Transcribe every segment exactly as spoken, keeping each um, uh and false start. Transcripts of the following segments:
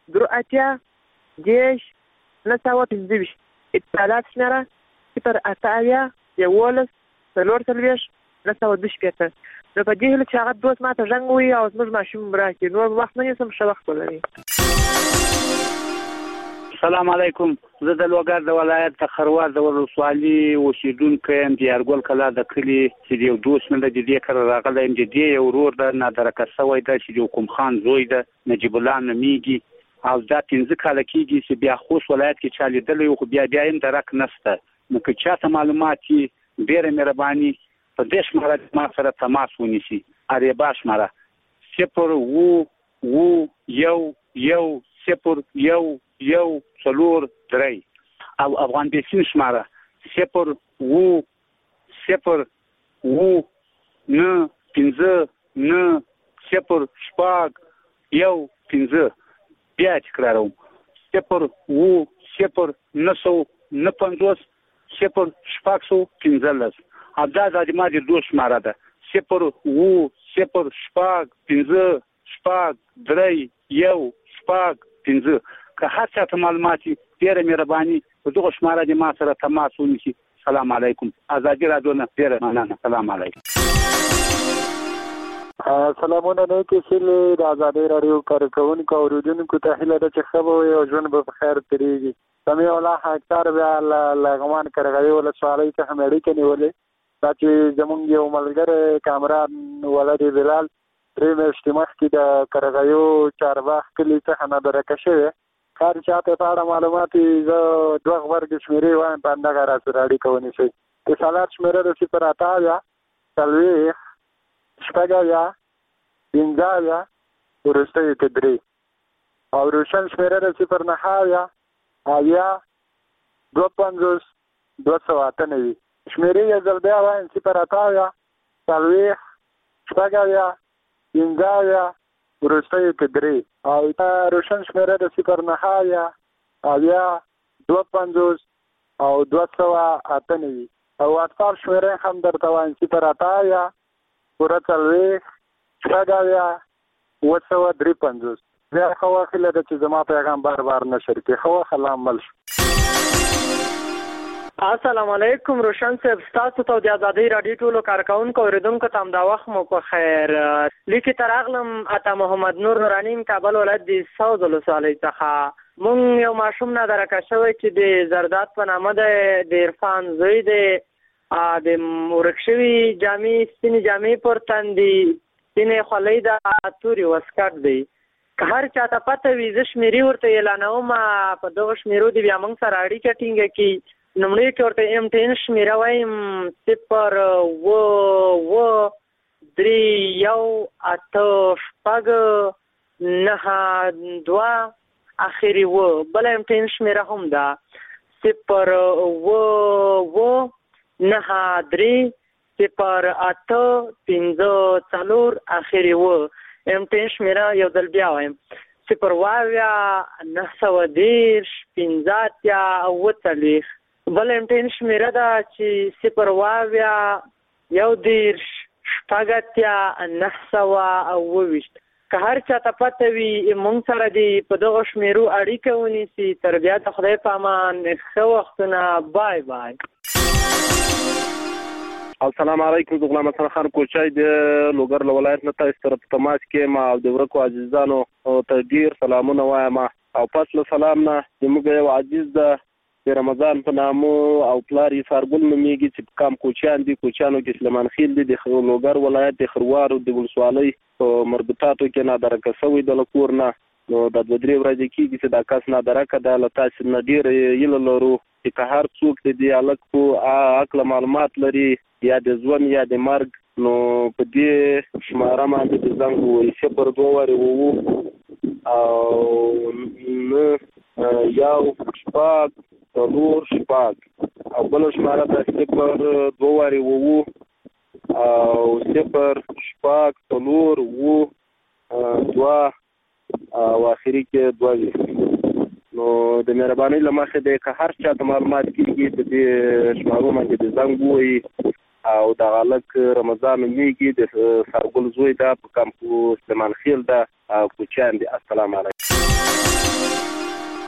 درو اتیا دیش نه سوه پنځه ویشت اتصالات شمېره صفر اته اویا یولس څلور څلوېښت نه سوه دوه شپېته. نو په دې هیله چې هغه دوست ما ته زنګ ووهي او زموږ ماشوم راکړي. نور وخت نه نیسم، ښه وخت ولرئ. السلام علیکم. زه د لوګر د ولایت د خروار د ولسوالي اوسیدونکی یم، د یارګل کلا د کلي چې یو دوست مې د دې کار راغلی یم. د دې یو ورور د نادرکه شوی ده چې د حکوم خان زوی ده، نجیب الله نومیږي، او دا پنځه کاله کېږي چې بیا خوست ولایت کې چا لیدلی خو بیا بیا هم درک نشته. نو که چاته معلومات وي ډېره مهرباني په دې شماره ما سره تماس ونیسي. اریبا شماره صفر اووه اووه یو یو صفر یو یو څلور درې او افغان بیسین شماره صفر اووه صفر اووه نه پنځه نه صفر شپږ یو پنځه. بیا تکراروم صفر اووه صفر نه سوه نه پنځوس صفر شپږ سوه پنځلس. او دا د ما د دوست شماره ده صفر اووه صفر شپږ پنځه شپږ درې یو شپږ پنځه. که هر چا ته معلومات وي ډېره مهرباني په دغه شماره د ما سره تماس ونیسي. سلام علیکم. ازادي راډیو نه ډېره مننه. سلام علیکم. سلامونه نه کې چې د ازادي راډیو کارکونکو او اوریدونکو ته هیله ده چې ښه به وي او ژوند به په خیر تېرېږي. سمیع الله حقدار بیا له لغمان کرغوي ولسوالۍ څخه مې اړیکه نیولې. دا چې زمونږ یو ملګری کامران ولد بلال درې میاشتې مخکې د کرغیو چارباغ کلي څخه نادرکه شوی. هر چاته په اړه معلومات زه دوه غبرګې شمېرې وایم، په همدغه راسره اړیکه ونیسئ. اتصالات شمېره د صفر اته اویا څلوېښت شپږ اویا پنځه اویا وروستیو کې درې او روشن شمېره د صفر نهه اویا اویا دوه پنځوس دوه سوه اته نوي. شمېرې یو ځل بیا وایم صفر اته اویا څلوېښت شپږ اویا پنځه اویا وروستیو کې درې او روشن شمېره د صفر نهه اویا اویا دوه پنځوس او دوه سوه اته نوي. او واتساپ شمېره هم درته وایم صفر اته اویا پوره څلوېښت شپږ اویا اوه سوه درې پنځوس. بیا ښه وخت هیله ده چې زما پیغام بار بار نشر کړي. ښه وخت الله مل شو. السلام علیکم. روشن صاحب، ستاسو ته د ازادۍ راډیو ټولو کارکونکو اوریدونکو ته همدا وخت مو په خیر. لیکې ته راغلم اته محمد نور نوراني، کابل ولایت د سوز ولسوالۍ څخه. مونږ یو ماشوم نادرکه شوی چې د زرداد په نامه دی، د عرفان زوی دی. د ورک شوي جامې سپینې جامې پر تن دي، سپینې خولۍ ده، تورې واسکټ دی. که هر چاته پته وي زه شمېرې ورته اعلانوم، په دغه شمېرو دې بیا موږ سره اړیکه ټینګه کړي. نومړی کې ورته ایم ټین شمېره وایم صفر اووه اووه درې یو اته شپږ نهه دوه اخري اووه. بله ایم ټین شمېره هم ده صفر اووه اووه نهه درې صفر اته پنځه څلور اخري اووه. ایم ټین شمېره یو ځل بیا وایم صفر اووه اویا نهه سوه دېرش پنځه اتیا اووه څلوېښت. بل ایم ټین شمېره ده چې صفر اووه اویا یو دېرش شپږ اتیا نهه سوه اووه ویشت. که هر چاته پته وي موږ سره دې په دغو شمېرو اړیکه ونیسي. تر بیا د خدای په امان، ښه وختونه. بای بای. السلام علیکم. زه غلام حسن خان کوچای د لوګر له ولایت نه تاسو سره په تماس کې یم او د ورکو عزیزانو ته ډېر سلامونه وایم. او پس له سلام نه زموږ یو عزیز ده د رمضان په نامو او پلار یې سارګل نومیږي چې په کام کوچیان دي. کوچیانو کې سلیمان خیل دي، د لوګر ولایت د خروار د ولسوالۍ په مربوطاتو کې نادرکه شوی د له کور نه. نو د دوه درې ورځې کېږي چې دا کس نادرکه ده. له تاسې نه ډېره هیله لرو چې که هر څوک د دې هلک په هکله معلومات لري، یا د ژوند یا د مرګ، نو په دې شماره باندې د زنګ ووایي صفر دوه وارې اووه او نه یو شپږ څلور شپږ او بله شماره ده صفر دوه وارې اووه او صفر شپږ څلور اووه دوه او آخري کې دوه وي. نو د مهربانۍ له مخې دی که هر چا ته معلومات کېږي په دې شمارو باندې د زنګ ووایي. او دغه هلک رمضان نومیږي، د سارګل زوی ده، په کمپو سلیمان خیل ده او کوچیان دي. السلام علیکم.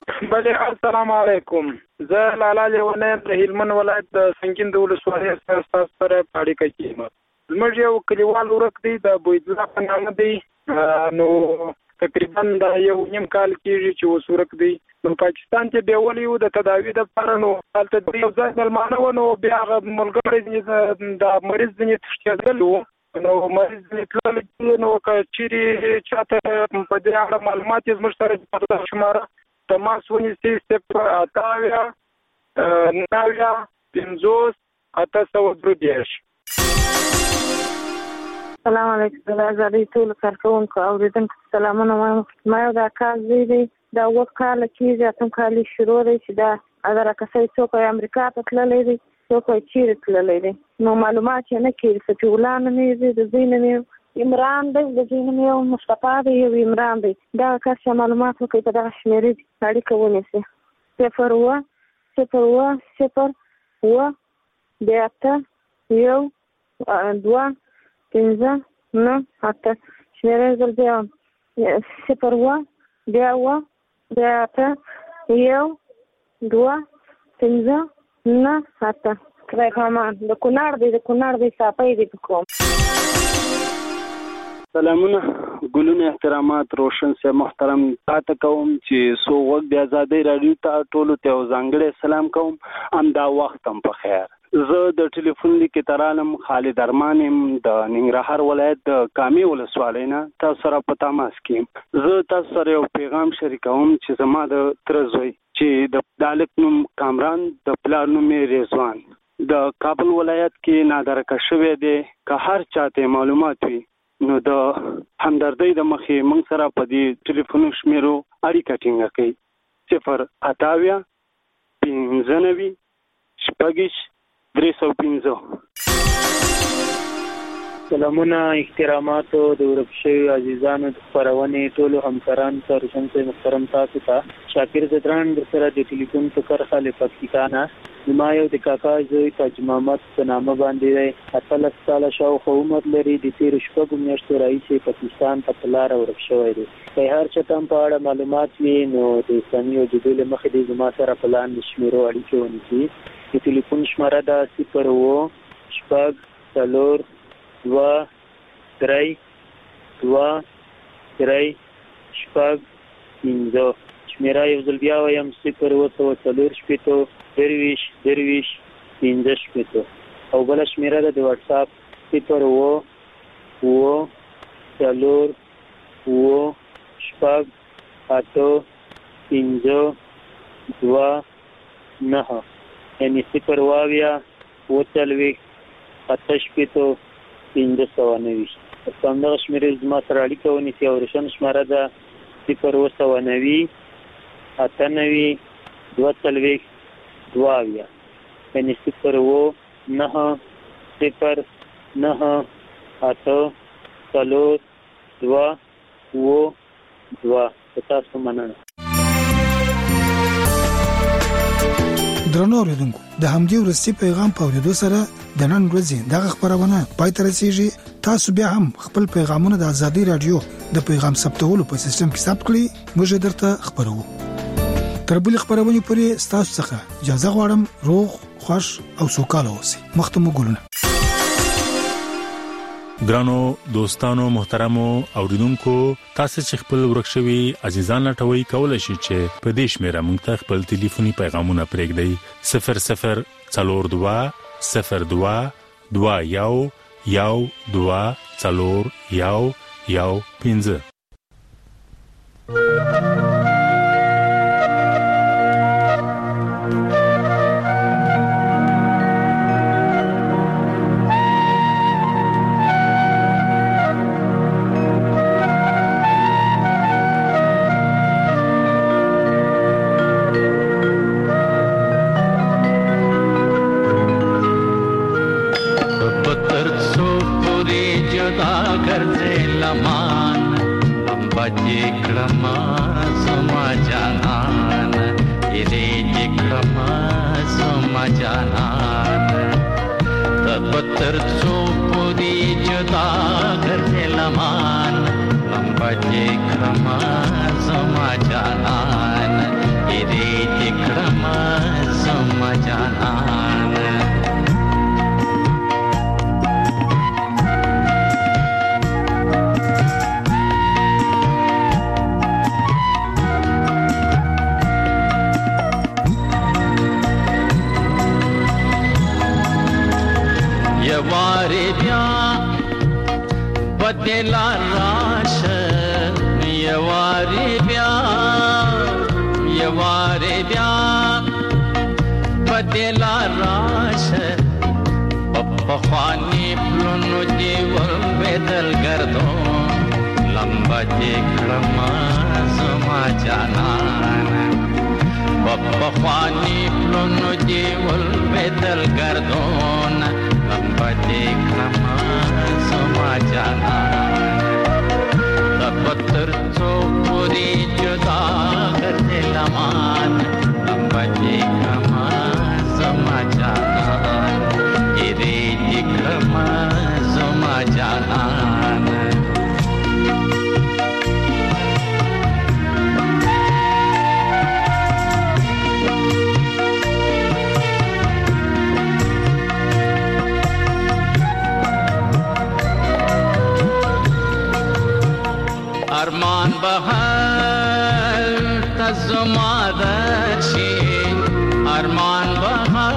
بله السلام علیکم. زه لالا لیونی د هلمند ولایت د سنګین د ولسوالۍ سره ستاسو سره په اړیکه کې یم. زموږ یو کلیوال ورک دی د بویدلا په نامه دی، نو تقریبا د یو نیم کال کېږي چې اوس ورک دی. نو پاکستان کې بیولي وو د تداوي دپاره، نو هلته د یو ځای مېلمانه وو، نو بیا هغه ملګری د مریض ځینې تښتېدلی وو، نو مریض ځینې تللی دي. نو که چېرې چاته په دې اړه معلومات یې زموږ سره په شماره تماس ونیسي صفر اته اویا نهه اویا پنځوس اته سوه درې دېرش. السلام علیکم. د آزادۍ ټولو کارکوونکو اورېدونکو سلامونه وایم. ما یو دا کال زوی دی، دا اووه کاله کېږي، اتم کال یې شروع دی چې دا دغه کسۍ څوک یې امریکا ته تللی دی، څوک یې چېرې تللی دی. نو معلومات یې نه کېږي. صفي الله نوم یې دی، د زوی نوم یې عمران دی، د زوی نوم یې مصطفی دی، یو عمران دی. دغه کس چې معلومات وکړي په دغه شمېرې دي اړیکه ونیسي. صفر اووه صفر اووه صفر اووه بیا اته یو دوه پنځه نهه اته. شمېرې زر بیا وایم، صفر اووه بیا اووه بیا اته یو دوه پنځه نهه اته. خدای پامان. د کونړ دی، د کونړ دی، صافی دی په کوم. سلامونه، ګلونه، احترامات، روشن صاحب محترم تاته کوم چې سو وخت د آزادۍ راډیو ته ټولو ته یو ځانګړی سلام کوم. همدا وخت هم په خیر. زه د ټلیفون لیکې ته رالم، خالد ارمان یم د ننګرهار ولایت د کامې ولسوالۍ نه تاسو سره په تماس کې یم. زه تاسو سره یو پیغام شریکوم چې زما د تره زوی چې د هلک نوم کامران، د پلار نوم یې رضوان، د کابل ولایت کې نادرکه شوی دی. که هر چاته معلومات وي نو د همدردۍ د مخې موږ سره په دې ټلیفونو شمیرو اړیکه ټینګه کړئ. صفر اته اویا پنځه نوي شپږ درې سوه پنځه. سلامونه، احتراماتو د ورک شوي عزیزانو د خپرونې ټولو همکارانو ته، روشن صاحب محترم تاسو ته. شاکر زدران در سره د ټلیفون په کرښه له پکتیکا نه. زما یو د کاکا زوی تاج محمد په نامه باندې دی، اتلس کاله شاوخوا عمر لري. د تېرو شپږو میاشتو راهیسې پاکستان ته په لاره ورک شوی دی. که هر چاته هم په اړه معلومات وي نو د اسلامي وجودو له مخې دی زما سره په لاندې شمېرو اړیکې ونیسي. د ټلیفون شماره ده صفر اووه شپږ څلور دوه درې دوه درې شپږ پنځه. شمېره یو ځل بیا وایم، صفر اووه سوه څلور شپېته درویشت درویشت پنځه شپېته. او بله شمېره ده د واټساپ صفر اووه اووه څلور اووه شپږ اته پنځه دوه نهه، یعنې صفر اووه اویا اووه څلوېښت اته شپېته پنځه سوه نوي. په همدغه شمېرې زما سره اړیکه ونیسي. او روشن شماره ده صفر اووه سوه نوي اته نوي دوه څلوېښت دوه اویا، یعنې صفر اووه نهه صفر نهه اته څلور دوه اووه دوه. په تاسو مننه. درنو اوریدونکو، د همدې وروستي پیغام په اورېدو سره د نن ورځې دغه خپرونه پای ته رسېږي. تاسو بیا هم خپل پیغامونه د آزادۍ راډیو د پیغام ثبتولو په سیستم کې ثبت کړئ. موږ درته خپروو. تر بلې خپرونې پورې ستاسو څخه اجازه غواړم. روغ، خوښ او سوکاله اوسئ. مخته مو ګلونه. ګرانو دوستانو، محترمو اوریدونکو، تاسو چې خپل ورک شوي عزیزان لټوي کولای شئ چې په دې شمیره موږ ته خپل ټلیفوني پیغامونه پرېږدئ. صفر صفر څلور دوه صفر دوه دوه یو یو دوه څلور یو یو پنځه. زما جانان بدلا راشه یواری بیا یواری بیا بدلا راشه پخوانی پلونو دی ور بدل گردو لمبا دی کړم زما جانان پخوانی پلونو دی ور بدل گردو لمبا دی کړم زما جانان پتر څو پوری جدا کرتے لمان لمبا دی کړم زما جانان ری دکھم زما جانان ارمان بہر تزما درشی ارمان بہر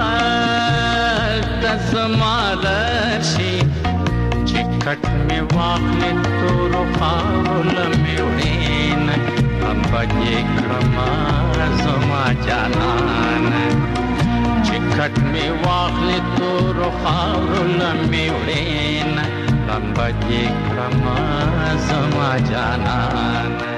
تزما درشی چکٹ میں واقع تو رخاول میں اڑین ابا یہ کرما زما جانان چکٹ میں واقع تو رخاول میں اڑین ابا یہ کرما زما جانان